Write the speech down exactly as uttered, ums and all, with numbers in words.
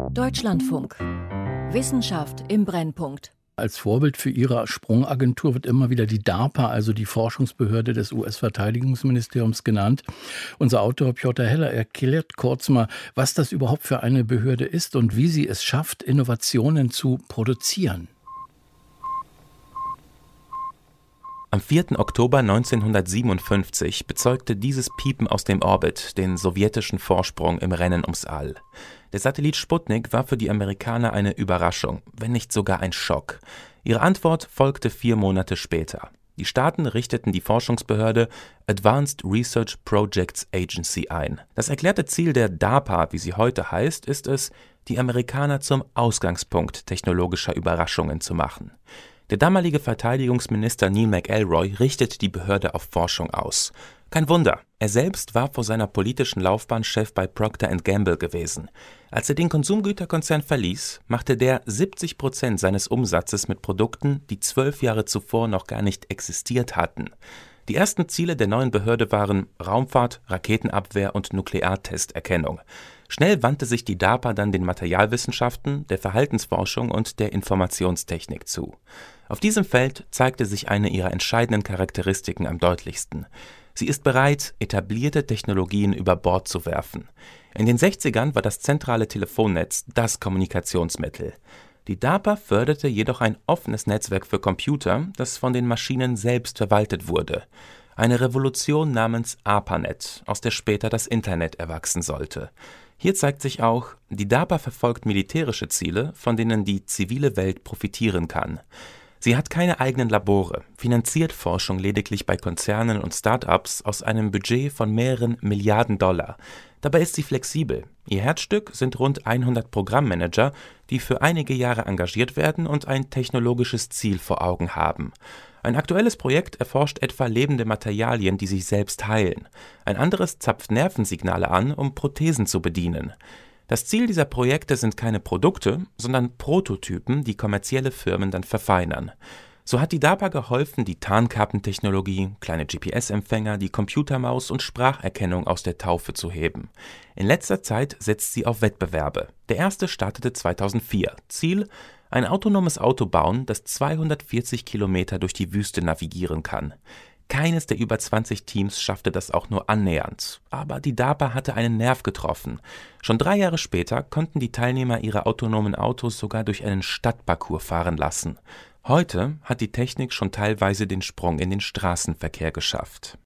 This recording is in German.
Deutschlandfunk. Wissenschaft im Brennpunkt. Als Vorbild für ihre Sprungagentur wird immer wieder die DARPA, also die Forschungsbehörde des U S-Verteidigungsministeriums, genannt. Unser Autor Piotr Heller erklärt kurz mal, was das überhaupt für eine Behörde ist und wie sie es schafft, Innovationen zu produzieren. Am vierten Oktober neunzehnhundertsiebenundfünfzig bezeugte dieses Piepen aus dem Orbit den sowjetischen Vorsprung im Rennen ums All. Der Satellit Sputnik war für die Amerikaner eine Überraschung, wenn nicht sogar ein Schock. Ihre Antwort folgte vier Monate später. Die Staaten richteten die Forschungsbehörde Advanced Research Projects Agency ein. Das erklärte Ziel der DARPA, wie sie heute heißt, ist es, die Amerikaner zum Ausgangspunkt technologischer Überraschungen zu machen. Der damalige Verteidigungsminister Neil McElroy richtet die Behörde auf Forschung aus. Kein Wunder, er selbst war vor seiner politischen Laufbahn Chef bei Procter and Gamble gewesen. Als er den Konsumgüterkonzern verließ, machte der siebzig Prozent seines Umsatzes mit Produkten, die zwölf Jahre zuvor noch gar nicht existiert hatten. Die ersten Ziele der neuen Behörde waren Raumfahrt, Raketenabwehr und Nukleartesterkennung. Schnell wandte sich die DARPA dann den Materialwissenschaften, der Verhaltensforschung und der Informationstechnik zu. Auf diesem Feld zeigte sich eine ihrer entscheidenden Charakteristiken am deutlichsten. Sie ist bereit, etablierte Technologien über Bord zu werfen. In den sechzigern war das zentrale Telefonnetz das Kommunikationsmittel. Die DARPA förderte jedoch ein offenes Netzwerk für Computer, das von den Maschinen selbst verwaltet wurde. Eine Revolution namens ARPANET, aus der später das Internet erwachsen sollte. Hier zeigt sich auch, die DARPA verfolgt militärische Ziele, von denen die zivile Welt profitieren kann. Sie hat keine eigenen Labore, finanziert Forschung lediglich bei Konzernen und Start-ups aus einem Budget von mehreren Milliarden Dollar. Dabei ist sie flexibel. Ihr Herzstück sind rund hundert Programmmanager, die für einige Jahre engagiert werden und ein technologisches Ziel vor Augen haben. Ein aktuelles Projekt erforscht etwa lebende Materialien, die sich selbst heilen. Ein anderes zapft Nervensignale an, um Prothesen zu bedienen. Das Ziel dieser Projekte sind keine Produkte, sondern Prototypen, die kommerzielle Firmen dann verfeinern. So hat die DARPA geholfen, die Tarnkappentechnologie, kleine G P S-Empfänger, die Computermaus und Spracherkennung aus der Taufe zu heben. In letzter Zeit setzt sie auf Wettbewerbe. Der erste startete zweitausendvier. Ziel: ein autonomes Auto bauen, das zweihundertvierzig Kilometer durch die Wüste navigieren kann. Keines der über zwanzig Teams schaffte das auch nur annähernd. Aber die DARPA hatte einen Nerv getroffen. Schon drei Jahre später konnten die Teilnehmer ihre autonomen Autos sogar durch einen Stadtparcours fahren lassen. Heute hat die Technik schon teilweise den Sprung in den Straßenverkehr geschafft.